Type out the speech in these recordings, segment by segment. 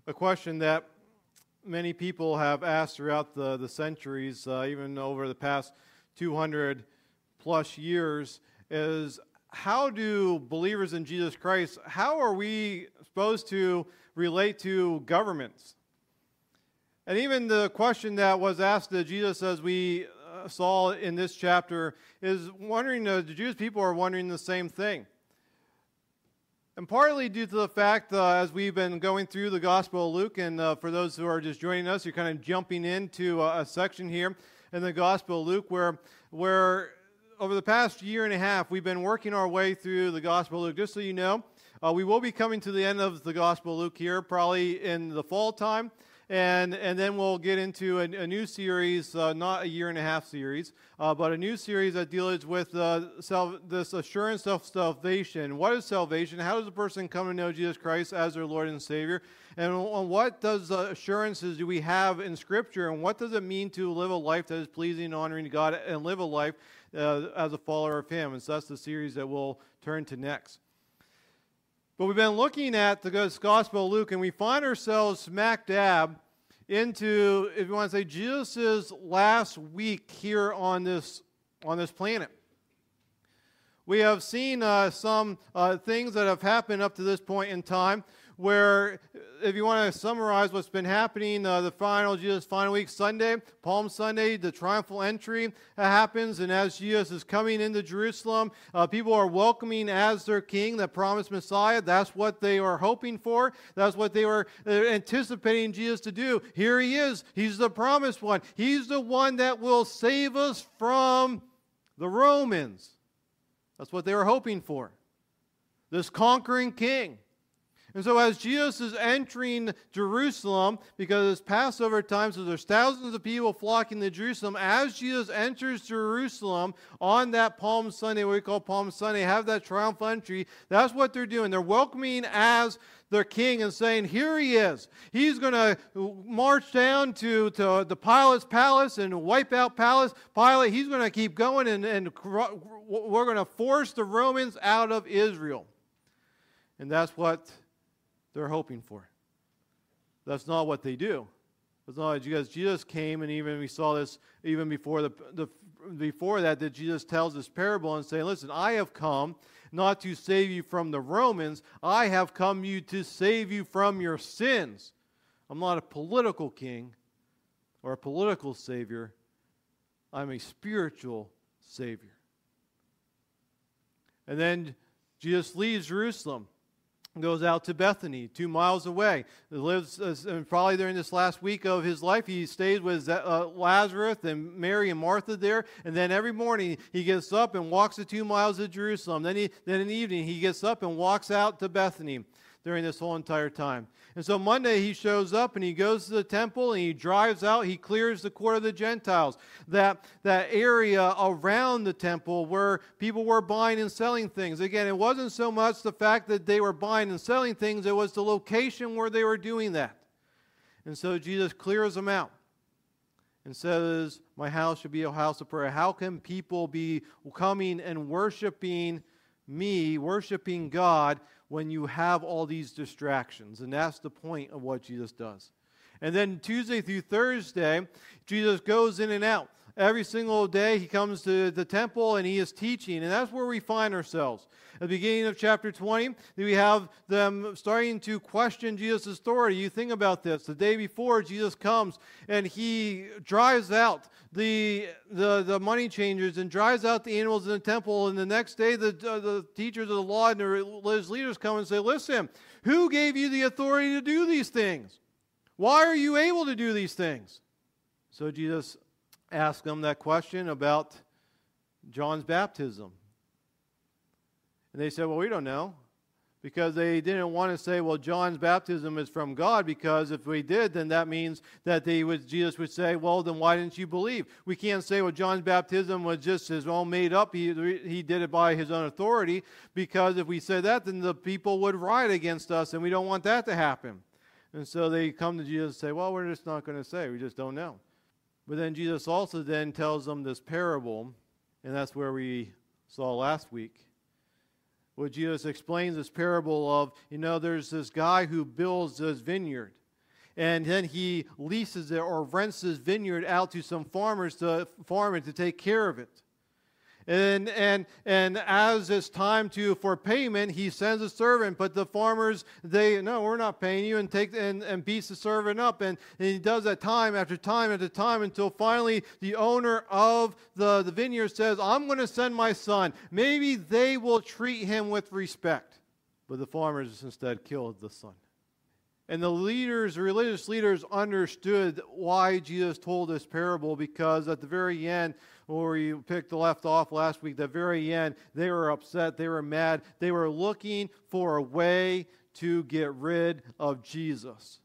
a question that many people have asked throughout the centuries, even over the past 200 plus years, is how do believers in Jesus Christ, how are we supposed to relate to governments? And even the question that was asked to Jesus, as we saw in this chapter, is wondering, the Jewish people are wondering the same thing. And partly due to the fact, as we've been going through the Gospel of Luke, and for those who are just joining us, you're kind of jumping into a section here in the Gospel of Luke where over the past year and a half, we've been working our way through the Gospel of Luke. Just so you know, we will be coming to the end of the Gospel of Luke here, probably in the fall time. And then we'll get into a new series, not a year and a half series, but a new series that deals with this assurance of salvation. What is salvation? How does a person come to know Jesus Christ as their Lord and Savior? And what does assurances do we have in Scripture? And what does it mean to live a life that is pleasing and honoring to God and live a life as a follower of Him? And so that's the series that we'll turn to next. But we've been looking at the Gospel of Luke, and we find ourselves smack dab into, if you want to say, Jesus' last week here on this planet. We have seen some things that have happened up to this point in time, where, if you want to summarize what's been happening, Jesus' final week, Sunday, Palm Sunday, the triumphal entry happens, and as Jesus is coming into Jerusalem, people are welcoming as their king, the promised Messiah. That's what they are hoping for. That's what they were anticipating Jesus to do. Here He is. He's the promised one. He's the one that will save us from the Romans. That's what they were hoping for. This conquering king. And so as Jesus is entering Jerusalem, because it's Passover time, so there's thousands of people flocking to Jerusalem, as Jesus enters Jerusalem on that Palm Sunday, what we call Palm Sunday, have that triumphal entry, that's what they're doing. They're welcoming as their king and saying, here He is. He's going to march down to the Pilate's palace and wipe out Pilate. He's going to keep going, and we're going to force the Romans out of Israel. And that's what they're hoping for. That's not what they do. That's not because Jesus came, and even we saw this even before before that Jesus tells this parable and saying, listen, I have come not to save you from the Romans. I have come to save you from your sins. I'm not a political king or a political savior. I'm a spiritual savior. And then Jesus leaves Jerusalem, goes out to Bethany, 2 miles away. He lives, and probably during this last week of his life, he stays with Lazarus and Mary and Martha there. And then every morning he gets up and walks the 2 miles to Jerusalem. Then in the evening he gets up and walks out to Bethany during this whole entire time. And so Monday he shows up and he goes to the temple and he drives out, he clears the court of the Gentiles, that area around the temple where people were buying and selling things. Again, it wasn't so much the fact that they were buying and selling things, it was the location where they were doing that. And so Jesus clears them out and says, my house should be a house of prayer. How can people be coming and worshiping me, worshiping God, when you have all these distractions? And that's the point of what Jesus does. And then Tuesday through Thursday, Jesus goes in and out. Every single day he comes to the temple and he is teaching. And that's where we find ourselves. At the beginning of chapter 20, we have them starting to question Jesus' authority. You think about this. The day before, Jesus comes and he drives out the money changers and drives out the animals in the temple. And the next day, the teachers of the law and the religious leaders come and say, listen, who gave you the authority to do these things? Why are you able to do these things? So Jesus asked them that question about John's baptism. And they said, well, we don't know. Because they didn't want to say, well, John's baptism is from God, because if we did, then that means that Jesus would say, well, then why didn't you believe? We can't say, well, John's baptism was just his own made up. He did it by his own authority, because if we said that, then the people would riot against us, and we don't want that to happen. And so they come to Jesus and say, well, we're just not going to say. We just don't know. But then Jesus also then tells them this parable, and that's where we saw last week, where Jesus explains this parable of, there's this guy who builds this vineyard. and then he leases it or rents his vineyard out to some farmers to farm it, to take care of it. And as it's time for payment, he sends a servant, but the farmers, no, we're not paying you, and beats the servant up, and he does that time after time after time until finally the owner of the vineyard says, I'm going to send my son. Maybe they will treat him with respect. But the farmers instead killed the son. And the religious leaders understood why Jesus told this parable, because at the very end, where we picked the left off last week, the very end, they were upset, they were mad, they were looking for a way to get rid of Jesus.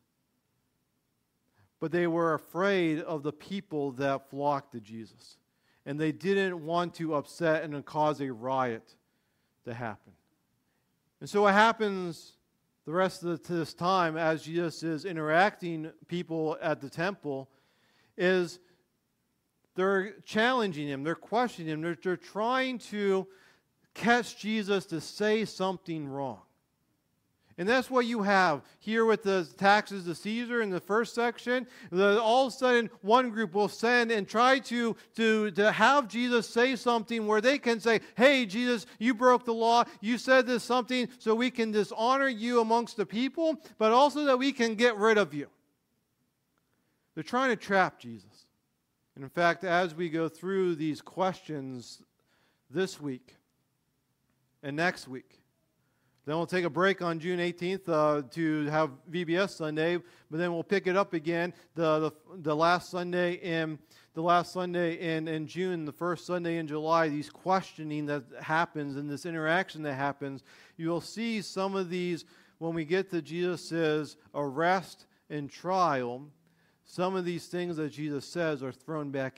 But they were afraid of the people that flocked to Jesus. And they didn't want to upset and cause a riot to happen. And so what happens the rest of this time as Jesus is interacting people at the temple is they're challenging him, they're questioning him, they're trying to catch Jesus to say something wrong. And that's what you have here with the taxes to Caesar in the first section. All of a sudden, one group will send and try to have Jesus say something where they can say, hey, Jesus, you broke the law. You said this something so we can dishonor you amongst the people, but also that we can get rid of you. They're trying to trap Jesus. And in fact, as we go through these questions this week and next week, then we'll take a break on June 18th to have VBS Sunday, but then we'll pick it up again the last Sunday in June, the first Sunday in July. These questioning that happens and this interaction that happens, you'll see some of these when we get to Jesus' arrest and trial. Some of these things that Jesus says are thrown back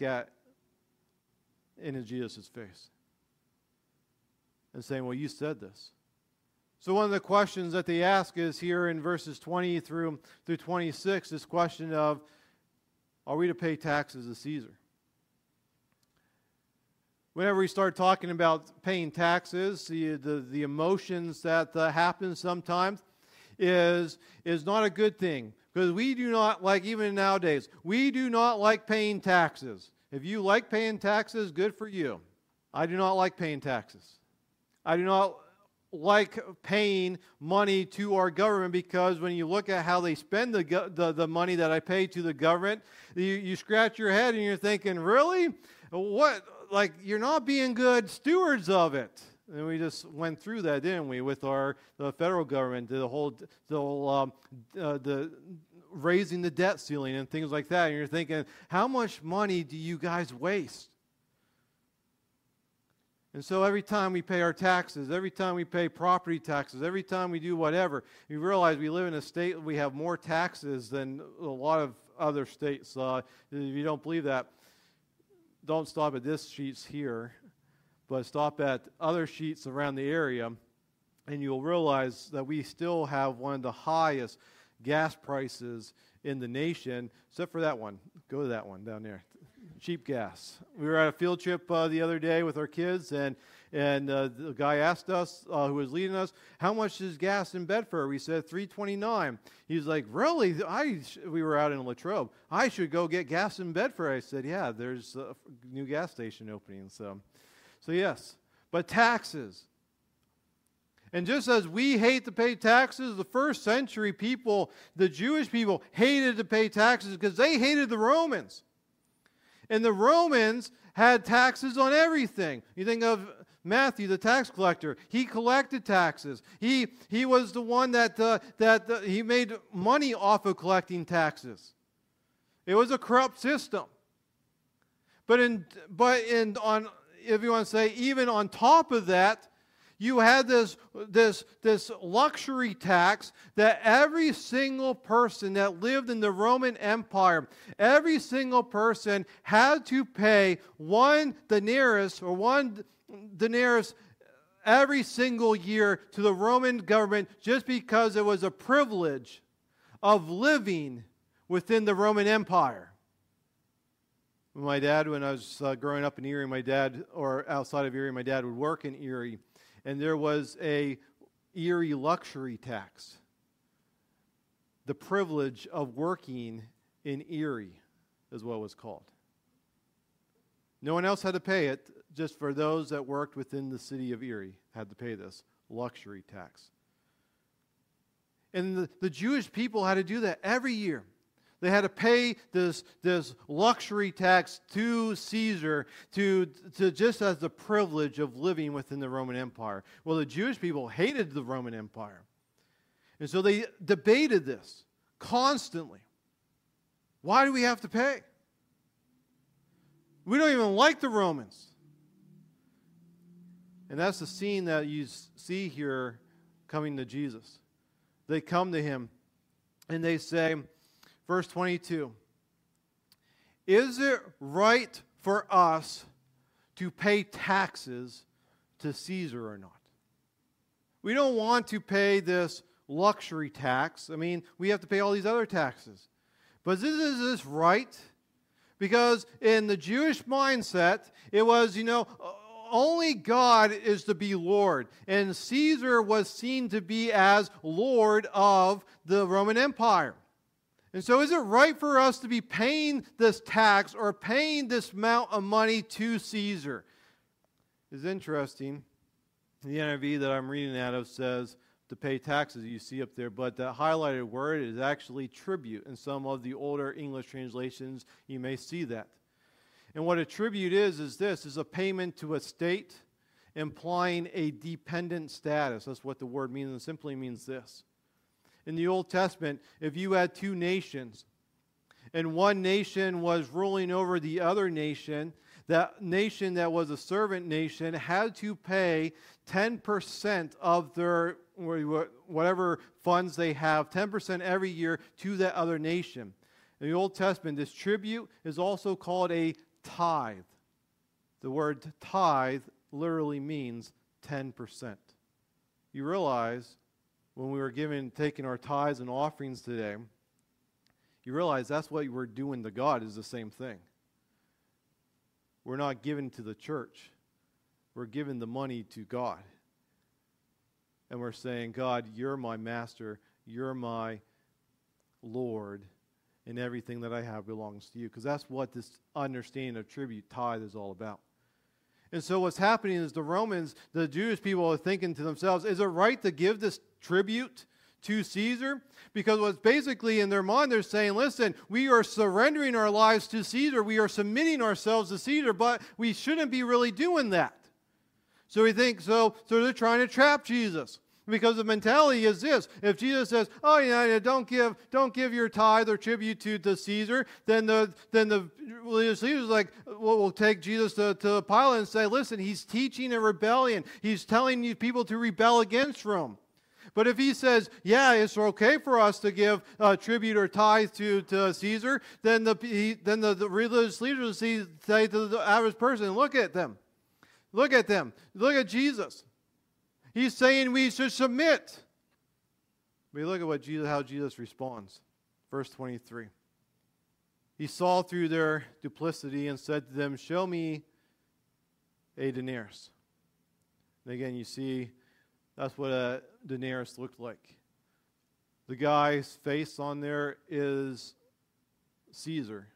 into Jesus' face and saying, well, you said this. So one of the questions that they ask is here in verses 20 through 26, this question of, are we to pay taxes to Caesar? Whenever we start talking about paying taxes, the emotions that happen sometimes is not a good thing. Because we do not like, even nowadays, we do not like paying taxes. If you like paying taxes, good for you. I do not like paying taxes. I do not like paying money to our government, because when you look at how they spend the money that I pay to the government, you scratch your head and you're thinking, really? What? Like, you're not being good stewards of it. And we just went through that, didn't we, with the federal government, the raising the debt ceiling and things like that. And you're thinking, how much money do you guys waste? And so every time we pay our taxes, every time we pay property taxes, every time we do whatever, we realize we live in a state we have more taxes than a lot of other states. If you don't believe that, don't stop at this sheets here, but stop at other sheets around the area, and you'll realize that we still have one of the highest gas prices in the nation, except for that one. Go to that one down there. Cheap gas. We were at a field trip the other day with our kids, and the guy asked us, who was leading us, how much is gas in Bedford? We said $3.29. He's like, really? We were out in Latrobe. I should go get gas in Bedford. I said, yeah, there's a new gas station opening. So yes, but taxes. And just as we hate to pay taxes, the first century people, the Jewish people, hated to pay taxes because they hated the Romans. And the Romans had taxes on everything. You think of Matthew, the tax collector. He collected taxes. He was the one that he made money off of collecting taxes. It was a corrupt system. But if you want to say, even on top of that, you had this luxury tax that every single person that lived in the Roman Empire, every single person had to pay one denarius every single year to the Roman government, just because it was a privilege of living within the Roman Empire. When I was growing up in Erie, or outside of Erie, my dad would work in Erie. And there was a Erie luxury tax. the privilege of working in Erie, is what it was called. No one else had to pay it, just for those that worked within the city of Erie had to pay this luxury tax. And the Jewish people had to do that every year. They had to pay this luxury tax to Caesar to just as the privilege of living within the Roman Empire. Well, the Jewish people hated the Roman Empire. And so they debated this constantly. Why do we have to pay? We don't even like the Romans. And that's the scene that you see here coming to Jesus. They come to him and they say, verse 22, "Is it right for us to pay taxes to Caesar or not?" We don't want to pay this luxury tax. I mean, we have to pay all these other taxes. But is this right? Because in the Jewish mindset, it was, only God is to be Lord. And Caesar was seen to be as Lord of the Roman Empire. And so is it right for us to be paying this tax or paying this amount of money to Caesar? It's interesting. The NIV that I'm reading out of says to pay taxes, you see up there, but the highlighted word is actually tribute. In some of the older English translations, you may see that. And what a tribute is this, is a payment to a state implying a dependent status. That's what the word means. It simply means this. In the Old Testament, if you had two nations, and one nation was ruling over the other nation, that nation that was a servant nation had to pay 10% of their, whatever funds they have, 10% every year to that other nation. In the Old Testament, this tribute is also called a tithe. The word tithe literally means 10%. You realize when we were taking our tithes and offerings today, you realize that's what we're doing to God is the same thing. We're not giving to the church. We're giving the money to God. And we're saying, God, you're my master. You're my Lord. And everything that I have belongs to you. Because that's what this understanding of tribute, tithe, is all about. And so what's happening is the Jewish people are thinking to themselves, is it right to give this tribute to Caesar? Because what's basically in their mind, they're saying, listen, we are surrendering our lives to Caesar. We are submitting ourselves to Caesar, but we shouldn't be really doing that. So we think, so they're trying to trap Jesus. Because the mentality is this: if Jesus says, "Oh yeah, don't give your tithe or tribute to Caesar," then the religious leaders like, well, we'll take Jesus to Pilate and say, "Listen, he's teaching a rebellion. He's telling you people to rebel against Rome." But if he says, "Yeah, it's okay for us to give tribute or tithe to Caesar," then the religious leaders say to the average person, "Look at them, look at them, look at Jesus." He's saying we should submit. But look at how Jesus responds. Verse 23. He saw through their duplicity and said to them, "Show me a denarius." And again, you see, that's what a denarius looked like. The guy's face on there is Caesar.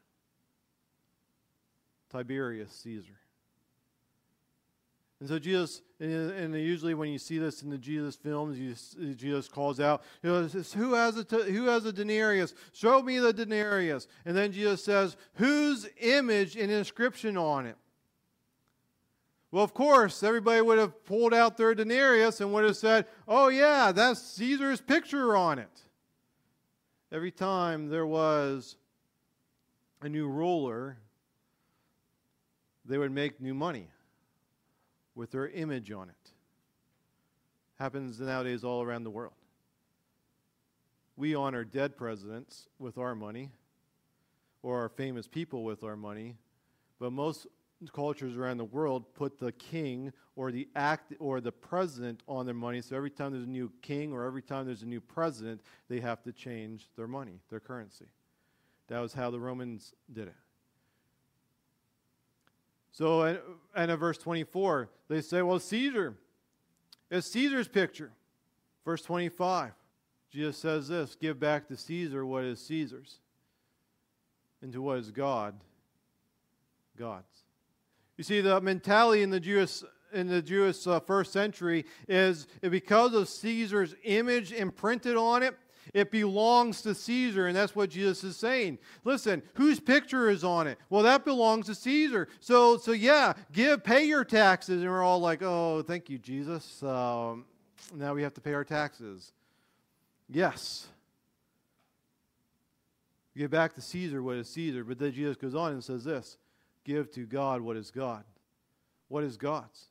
Tiberius Caesar. And so Jesus, and usually when you see this in the Jesus films, Jesus calls out, who has a denarius? Show me the denarius. And then Jesus says, whose image and inscription on it? Well, of course, everybody would have pulled out their denarius and would have said, oh yeah, that's Caesar's picture on it. Every time there was a new ruler, they would make new money with their image on it. Happens nowadays all around the world. We honor dead presidents with our money, or our famous people with our money, but most cultures around the world put the king or the president on their money. So every time there's a new king or every time there's a new president, they have to change their money, their currency. That was how the Romans did it. So, and in verse 24, they say, well, Caesar. It's Caesar's picture. Verse 25. Jesus says this, give back to Caesar what is Caesar's, and to what is God, God's. You see, the mentality in the Jewish first century is because of Caesar's image imprinted on it, it belongs to Caesar, and that's what Jesus is saying. Listen, whose picture is on it? Well, that belongs to Caesar. So yeah, pay your taxes. And we're all like, oh, thank you, Jesus. Now we have to pay our taxes. Yes. Give back to Caesar what is Caesar. But then Jesus goes on and says this, give to God what is God. What is God's?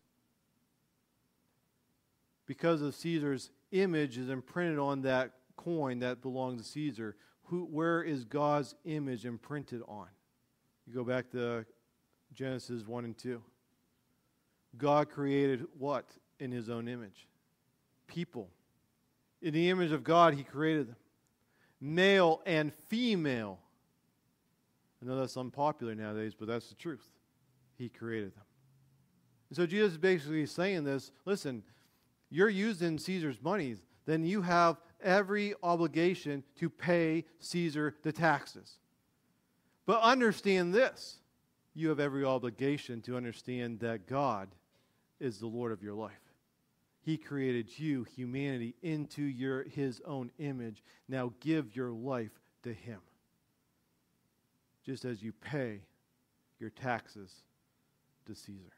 Because of Caesar's image is imprinted on that coin that belongs to Caesar, where is God's image imprinted on? You go back to Genesis 1 and 2. God created what in his own image? People. In the image of God, he created them. Male and female. I know that's unpopular nowadays, but that's the truth. He created them. And so Jesus is basically saying this, listen, you're using Caesar's money, then you have every obligation to pay Caesar the taxes. But understand this, you have every obligation to understand that God is the Lord of your life. He created you, humanity, into his own image. Now give your life to him. Just as you pay your taxes to Caesar.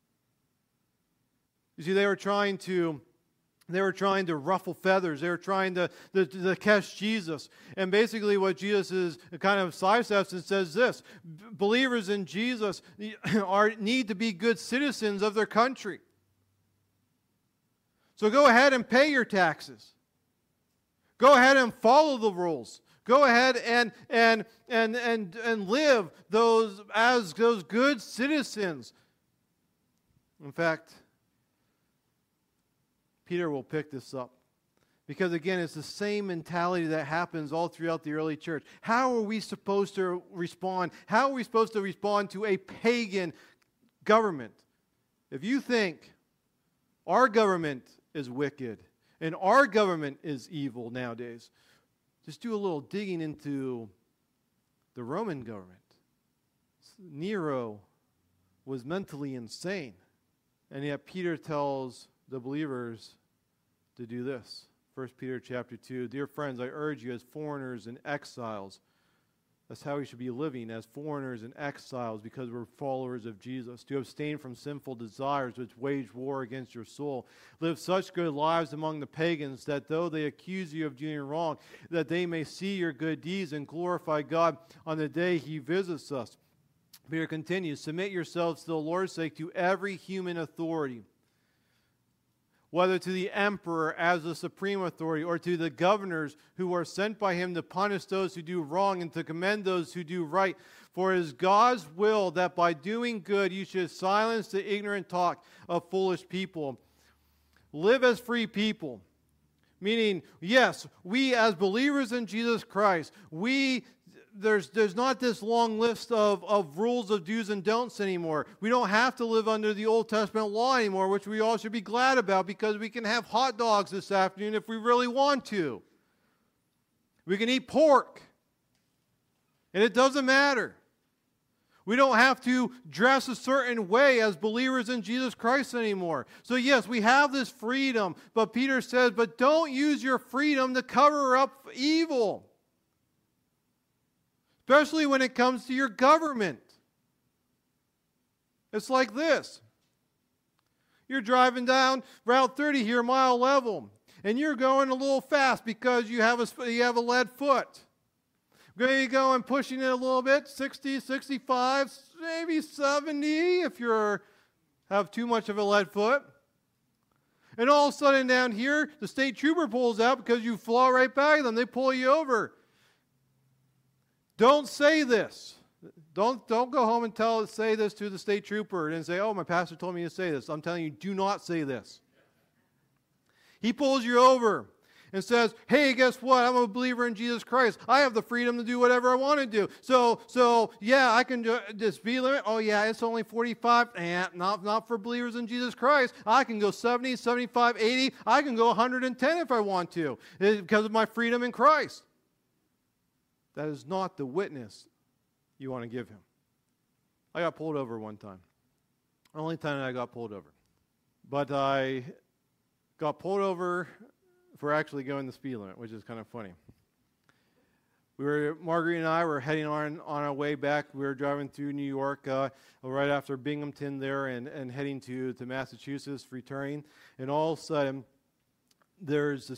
You see, they were trying to ruffle feathers. They were trying to catch Jesus. And basically what Jesus is kind of sidesteps and says this, believers in Jesus need to be good citizens of their country. So go ahead and pay your taxes. Go ahead and follow the rules. Go ahead and live as those good citizens. In fact, Peter will pick this up. Because again, it's the same mentality that happens all throughout the early church. How are we supposed to respond? How are we supposed to respond to a pagan government? If you think our government is wicked and our government is evil nowadays, just do a little digging into the Roman government. Nero was mentally insane. And yet Peter tells the believers to do this. 1 Peter chapter 2, dear friends, I urge you as foreigners and exiles. That's how we should be living, as foreigners and exiles, because we're followers of Jesus, to abstain from sinful desires which wage war against your soul. Live such good lives among the pagans that though they accuse you of doing wrong, that they may see your good deeds and glorify God on the day he visits us. Peter continues, submit yourselves to the Lord's sake to every human authority, whether to the emperor as the supreme authority or to the governors who are sent by him to punish those who do wrong and to commend those who do right. For it is God's will that by doing good you should silence the ignorant talk of foolish people. Live as free people. Meaning, yes, we as believers in Jesus Christ, there's not this long list of rules of do's and don'ts anymore. We don't have to live under the Old Testament law anymore, which we all should be glad about because we can have hot dogs this afternoon if we really want to. We can eat pork. And it doesn't matter. We don't have to dress a certain way as believers in Jesus Christ anymore. So yes, we have this freedom, but Peter says, but don't use your freedom to cover up evil. Especially when it comes to your government. It's like this. You're driving down Route 30 here, mile level, and you're going a little fast because you have a lead foot. Maybe going pushing it a little bit, 60, 65, maybe 70 if you have too much of a lead foot. And all of a sudden down here, the state trooper pulls out because you fly right back at them. They pull you over. Don't say this. Don't go home and say this to the state trooper and say, oh, my pastor told me to say this. I'm telling you, do not say this. He pulls you over. and says, hey, guess what? I'm a believer in Jesus Christ. I have the freedom to do whatever I want to do. So yeah, I can do the speed limit. Oh, yeah, it's only 45. Not for believers in Jesus Christ. I can go 70, 75, 80. I can go 110 if I want to because of my freedom in Christ. That is not the witness you want to give him. I got pulled over one time. The only time I got pulled over. But I got pulled over for actually going the speed limit, which is kind of funny. Marguerite and I were heading on our way back. We were driving through New York right after Binghamton there and heading to Massachusetts, returning. And all of a sudden, there's the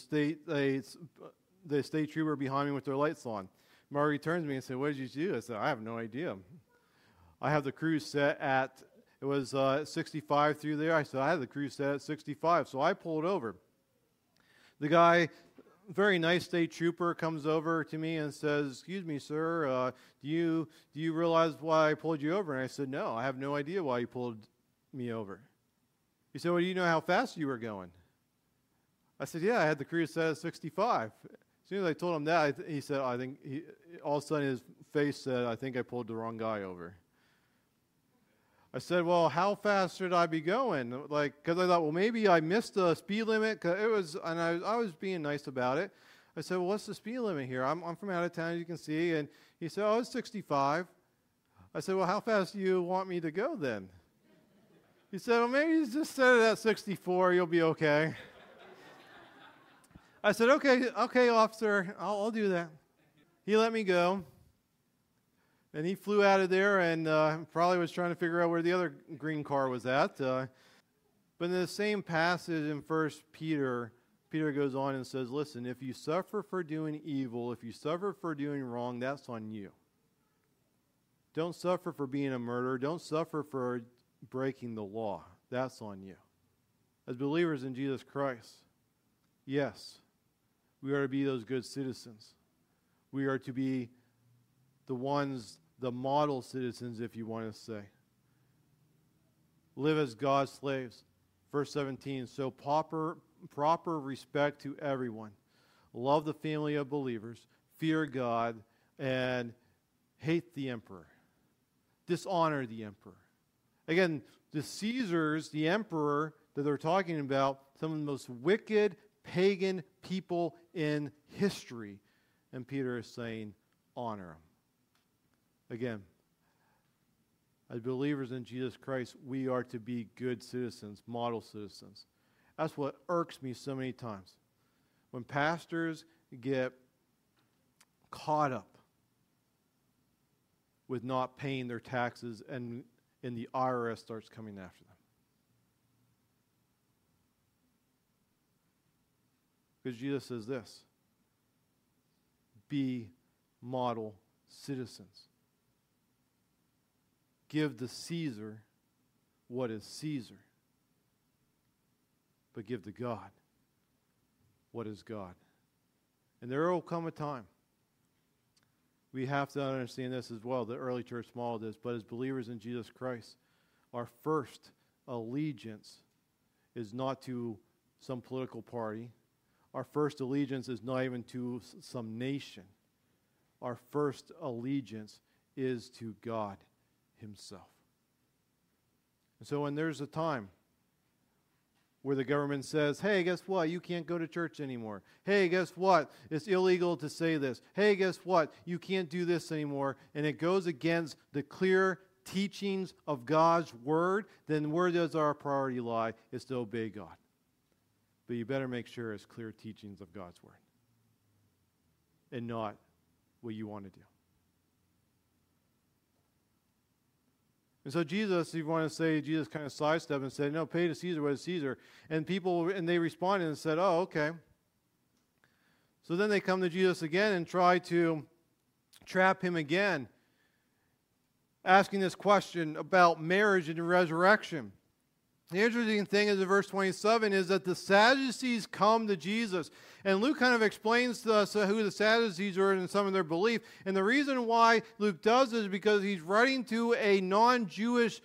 state trooper behind me with their lights on. Marguerite turns to me and said, what did you do? I said, I have no idea. I have the cruise set at, it was 65 through there. I said, I had the cruise set at 65. So I pulled over. The guy, very nice state trooper, comes over to me and says, excuse me, sir, do you realize why I pulled you over? And I said, no, I have no idea why you pulled me over. He said, well, do you know how fast you were going? I said, yeah, I had the cruise set at 65. As soon as I told him that, he said, all of a sudden his face said, I think I pulled the wrong guy over. I said, well, how fast should I be going? Because I thought, well, maybe I missed the speed limit. And I was being nice about it. I said, well, what's the speed limit here? I'm from out of town, as you can see. And he said, oh, it's 65. I said, well, how fast do you want me to go then? He said, well, maybe you just set it at 64. You'll be okay. I said, okay, officer, I'll do that. He let me go. And he flew out of there and probably was trying to figure out where the other green car was at. But in the same passage in 1 Peter, Peter goes on and says, listen, if you suffer for doing evil, if you suffer for doing wrong, that's on you. Don't suffer for being a murderer. Don't suffer for breaking the law. That's on you. As believers in Jesus Christ, yes, we are to be those good citizens. We are to be the model citizens, if you want to say. Live as God's slaves. Verse 17, so proper respect to everyone. Love the family of believers. Fear God and hate the emperor. Dishonor the emperor. Again, the Caesars, the emperor that they're talking about, some of the most wicked pagan people in history. And Peter is saying, honor them. Again, as believers in Jesus Christ, we are to be good citizens, model citizens. That's what irks me so many times. When pastors get caught up with not paying their taxes and the IRS starts coming after them. Because Jesus says this, be model citizens. Give to Caesar what is Caesar, but give to God what is God. And there will come a time, we have to understand this as well, the early church modeled this, but as believers in Jesus Christ, our first allegiance is not to some political party. Our first allegiance is not even to some nation. Our first allegiance is to God Himself. And so when there's a time where the government says, hey, guess what? You can't go to church anymore. Hey, guess what? It's illegal to say this. Hey, guess what? You can't do this anymore. And it goes against the clear teachings of God's Word, then where does our priority lie? It's to obey God. But you better make sure it's clear teachings of God's Word and not what you want to do. And so Jesus, if you want to say, Jesus kind of sidestepped and said, no, pay to Caesar what is Caesar. And they responded and said, oh, okay. So then they come to Jesus again and try to trap him again, asking this question about marriage and the resurrection. The interesting thing is in verse 27 is that the Sadducees come to Jesus. And Luke kind of explains to us who the Sadducees are and some of their belief. And the reason why Luke does this is because he's writing to a non-Jewish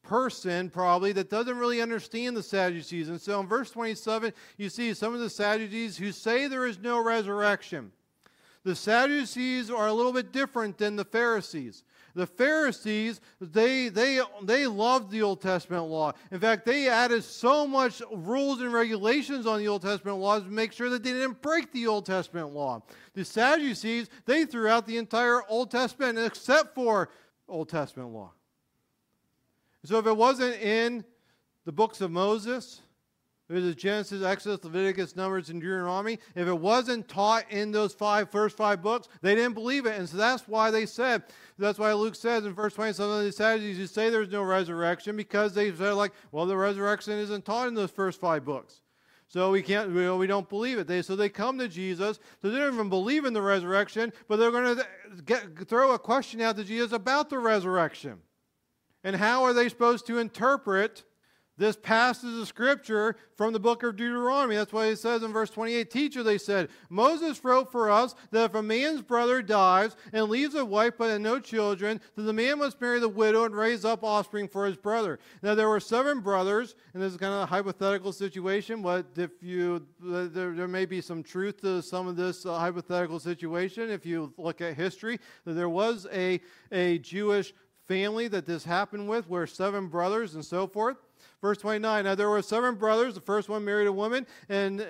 person probably that doesn't really understand the Sadducees. And so in verse 27, you see some of the Sadducees who say there is no resurrection. The Sadducees are a little bit different than the Pharisees. The Pharisees, they loved the Old Testament law. In fact, they added so much rules and regulations on the Old Testament laws to make sure that they didn't break the Old Testament law. The Sadducees, they threw out the entire Old Testament except for Old Testament law. So if it wasn't in the books of Moses, there's Genesis, Exodus, Leviticus, Numbers, and Deuteronomy. If it wasn't taught in those first five books, they didn't believe it. And so that's why Luke says in verse 20, some of the Sadducees who say there's no resurrection, because they said well, the resurrection isn't taught in those first 5 books. So we don't believe it. So they come to Jesus, so they don't even believe in the resurrection, but they're going to throw a question out to Jesus about the resurrection. And how are they supposed to interpret this passage of Scripture from the book of Deuteronomy? That's why it says in verse 28, Teacher, they said, Moses wrote for us that if a man's brother dies and leaves a wife but no children, then the man must marry the widow and raise up offspring for his brother. Now there were 7 brothers, and this is kind of a hypothetical situation, but there may be some truth to some of this hypothetical situation. If you look at history, that there was a Jewish family that this happened with, where 7 brothers and so forth. Verse 29, now there were 7 brothers. The first one married a woman, and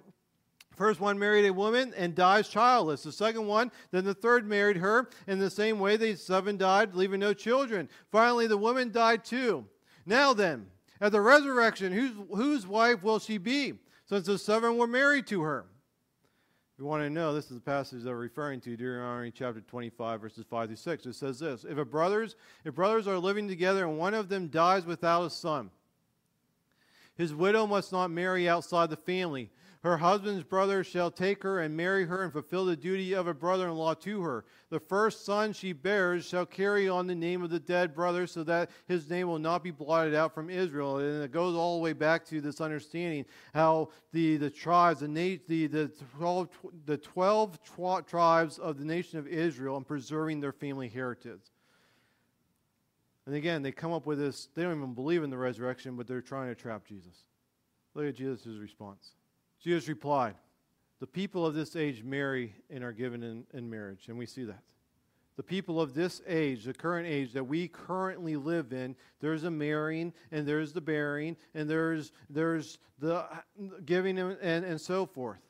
dies childless. The second one, then the third married her. In the same way, the 7 died, leaving no children. Finally, the woman died too. Now then, at the resurrection, whose wife will she be, since the 7 were married to her? If you want to know, this is the passage they're referring to, Deuteronomy chapter 25, verses 5 through 6. It says this, if brothers are living together and one of them dies without a son, his widow must not marry outside the family. Her husband's brother shall take her and marry her and fulfill the duty of a brother-in-law to her. The first son she bears shall carry on the name of the dead brother, so that his name will not be blotted out from Israel. And it goes all the way back to this understanding how the tribes, the 12 tribes of the nation of Israel, and preserving their family heritage. And again, they come up with this, they don't even believe in the resurrection, but they're trying to trap Jesus. Look at Jesus' response. Jesus replied, the people of this age marry and are given in marriage, and we see that. The people of this age, the current age that we currently live in, there's a marrying, and there's the bearing, and there's the giving and so forth.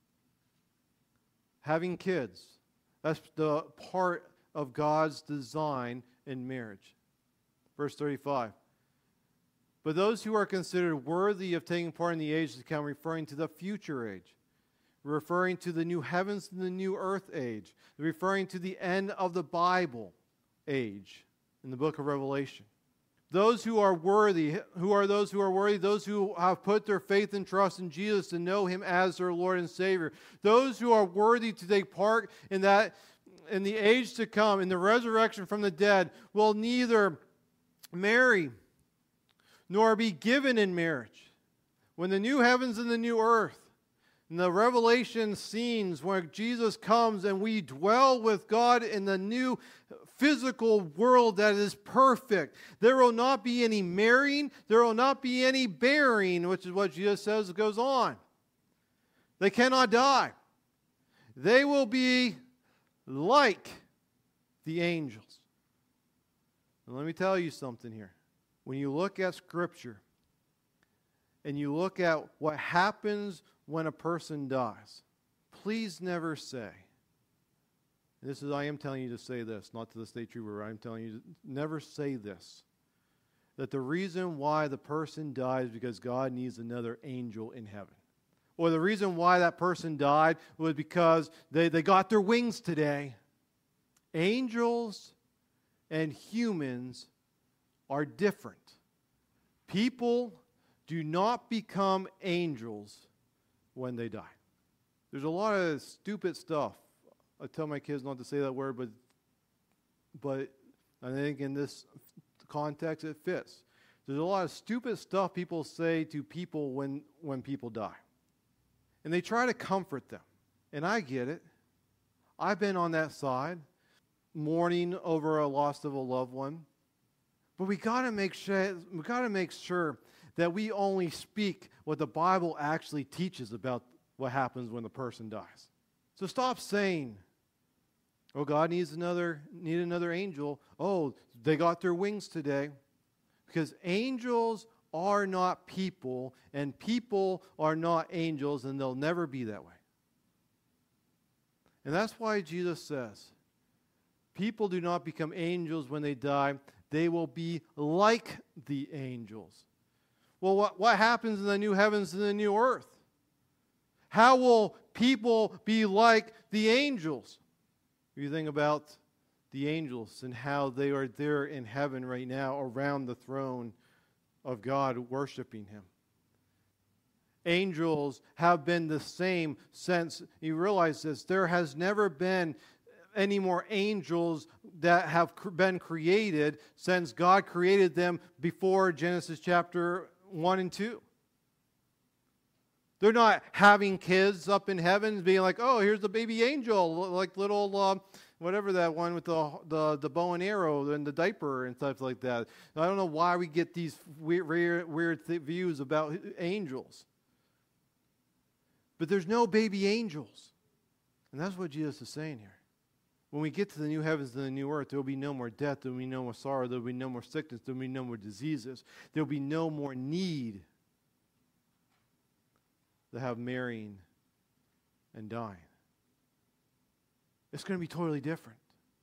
Having kids, that's the part of God's design in marriage. Verse 35. But those who are considered worthy of taking part in the age to come, referring to the future age, referring to the new heavens and the new earth age, referring to the end of the Bible age in the book of Revelation. Those who are worthy, who are those who are worthy? Those who have put their faith and trust in Jesus to know Him as their Lord and Savior. Those who are worthy to take part in that, in the age to come, in the resurrection from the dead, will neither marry nor be given in marriage. When the new heavens and the new earth, and the Revelation scenes where Jesus comes and we dwell with God in the new physical world that is perfect, there will not be any marrying, there will not be any bearing, which is what Jesus says goes on. They cannot die. They will be like the angels. And let me tell you something here. When you look at Scripture and you look at what happens when a person dies, please never say, I am telling you to say this, not to the state trooper, I'm telling you to never say this, that the reason why the person died is because God needs another angel in heaven. Or the reason why that person died was because they got their wings today. Angels and humans are different. People do not become angels when they die. There's a lot of stupid stuff. I tell my kids not to say that word, but I think in this context it fits. There's a lot of stupid stuff people say to people when people die. And they try to comfort them. And I get it. I've been on that side, mourning over a loss of a loved one. But we got to make sure that we only speak what the Bible actually teaches about what happens when the person dies. So stop saying, "Oh, God needs another angel. Oh, they got their wings today." Because angels are not people, and people are not angels, and they'll never be that way. And that's why Jesus says, people do not become angels when they die. They will be like the angels. Well, what happens in the new heavens and the new earth? How will people be like the angels? You think about the angels and how they are there in heaven right now around the throne of God worshiping Him. Angels have been the same since, you realize this, there has never been any more angels that have been created since God created them before Genesis chapter 1 and 2. They're not having kids up in heaven being like, "Oh, here's the baby angel," like little, whatever that one with the bow and arrow and the diaper and stuff like that. I don't know why we get these weird views about angels. But there's no baby angels. And that's what Jesus is saying here. When we get to the new heavens and the new earth, there will be no more death, there will be no more sorrow, there will be no more sickness, there will be no more diseases. There will be no more need to have marrying and dying. It's going to be totally different.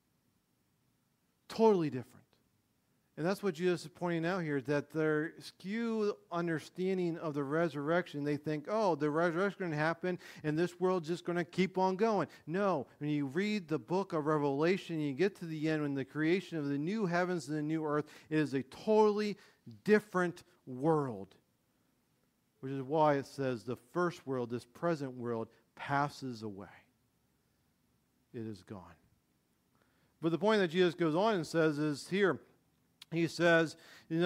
Totally different. And that's what Jesus is pointing out here, that their skewed understanding of the resurrection, they think, "Oh, the resurrection is going to happen and this world's just going to keep on going." No, when you read the book of Revelation, you get to the end, when the creation of the new heavens and the new earth, it is a totally different world. Which is why it says the first world, this present world, passes away. It is gone. But the point that Jesus goes on and says is here, he says,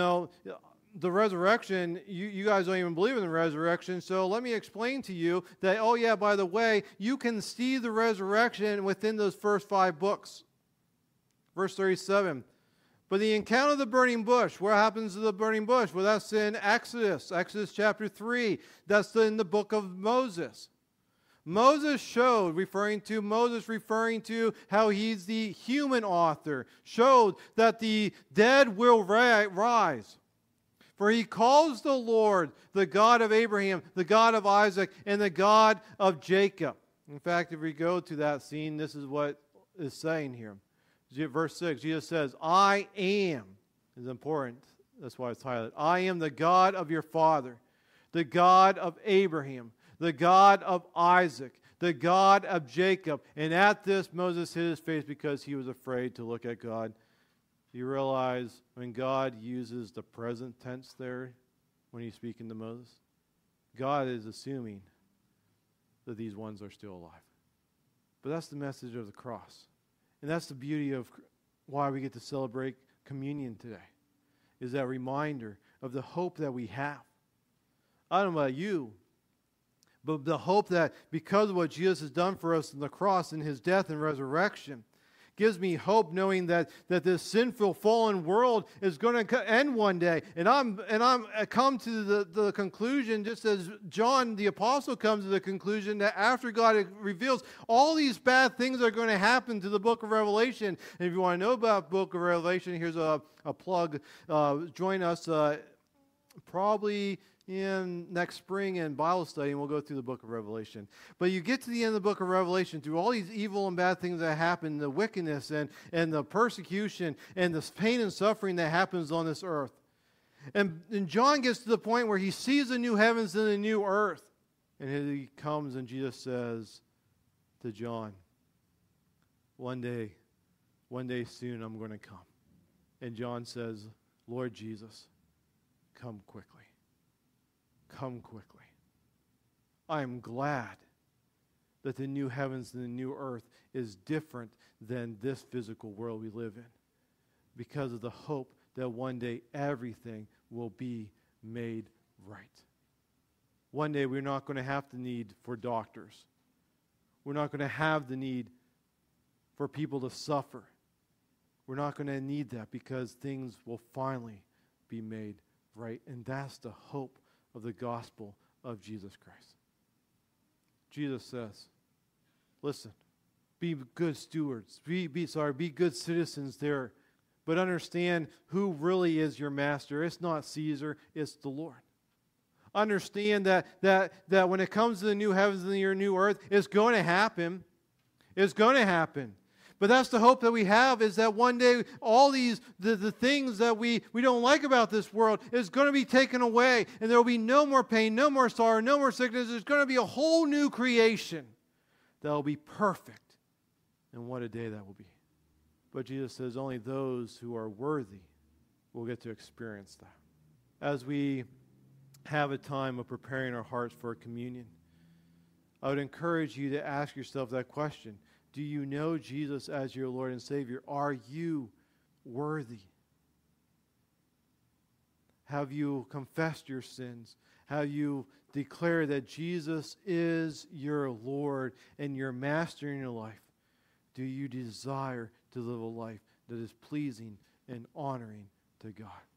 the resurrection, you guys don't even believe in the resurrection, so let me explain to you that, oh yeah, by the way, you can see the resurrection within those first 5 books. Verse 37. But the encounter of the burning bush, what happens to the burning bush? Well, that's in Exodus chapter 3. That's in the book of Moses. Moses referring to how he's the human author, showed that the dead will rise. For he calls the Lord the God of Abraham, the God of Isaac, and the God of Jacob. In fact, if we go to that scene, this is what is saying here. Verse 6, Jesus says, "I am," is important. That's why it's highlighted. "I am the God of your father, the God of Abraham, the God of Isaac, the God of Jacob." And at this, Moses hid his face because he was afraid to look at God. You realize when God uses the present tense there, when he's speaking to Moses, God is assuming that these ones are still alive. But that's the message of the cross. And that's the beauty of why we get to celebrate communion today, is that reminder of the hope that we have. I don't know about you, but the hope that because of what Jesus has done for us on the cross and his death and resurrection gives me hope, knowing that this sinful, fallen world is going to end one day. And I come to the conclusion, just as John the Apostle comes to the conclusion, that after God reveals all these bad things are going to happen to the book of Revelation. And if you want to know about the book of Revelation, here's a plug. Join us probably in next spring in Bible study, and we'll go through the book of Revelation. But you get to the end of the book of Revelation, through all these evil and bad things that happen, the wickedness and the persecution and the pain and suffering that happens on this earth. And John gets to the point where he sees the new heavens and the new earth. And he comes and Jesus says to John, one day soon I'm going to come. And John says, "Lord Jesus, come quickly. Come quickly." I am glad that the new heavens and the new earth is different than this physical world we live in, because of the hope that one day everything will be made right. One day we're not going to have the need for doctors. We're not going to have the need for people to suffer. we're not going to need that because things will finally be made right. And that's the hope of the gospel of Jesus Christ. Jesus says, listen, be good stewards, be good citizens there, but understand who really is your master. It's not Caesar, it's the Lord. Understand that when it comes to the new heavens and your new earth, it's going to happen. It's going to happen. But that's the hope that we have, is that one day all these, the things that we don't like about this world is going to be taken away. And there will be no more pain, no more sorrow, no more sickness. There's going to be a whole new creation that will be perfect. And what a day that will be. But Jesus says only those who are worthy will get to experience that. As we have a time of preparing our hearts for communion, I would encourage you to ask yourself that question. Do you know Jesus as your Lord and Savior? Are you worthy? Have you confessed your sins? Have you declared that Jesus is your Lord and your Master in your life? Do you desire to live a life that is pleasing and honoring to God?